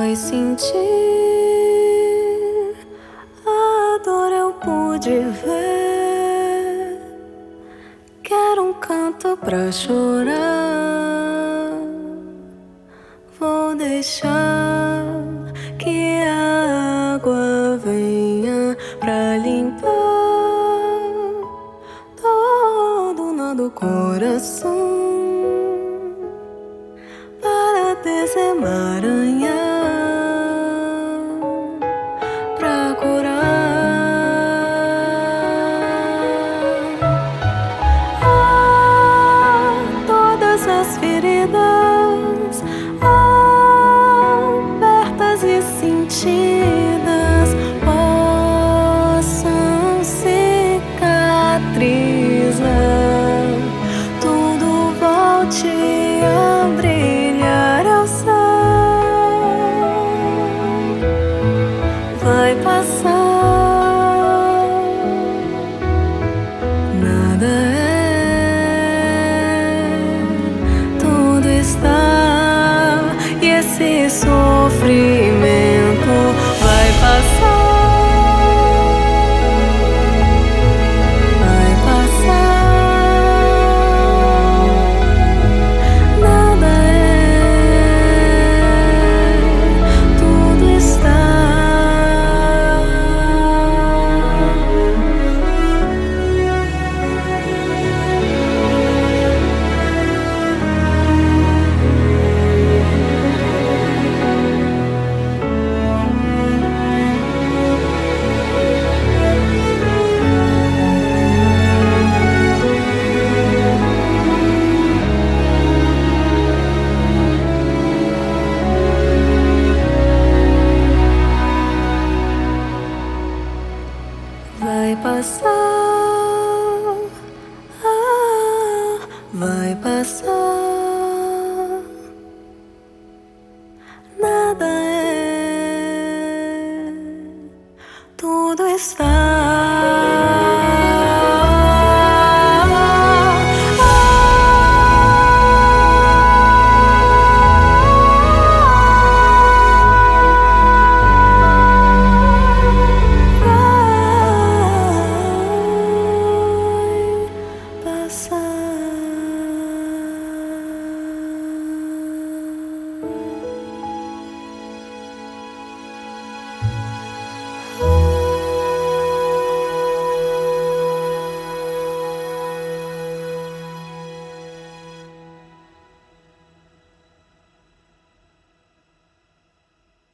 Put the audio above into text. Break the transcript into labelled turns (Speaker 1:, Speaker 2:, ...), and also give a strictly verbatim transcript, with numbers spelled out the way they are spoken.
Speaker 1: vai sentir a dor eu pude ver. Quero um canto pra chorar. Vou deixar que a água venha pra limpar todo nó do coração, para desemaranhar, pra curar ah, todas as feridas abertas e sentidas possam cicatrizar, tudo volte a brilhar ao céu. Vai passar, nada é, tudo está, e esse sofrimento vai passar. Vai passar, nada é, tudo está. Vai passar, ah, vai passar.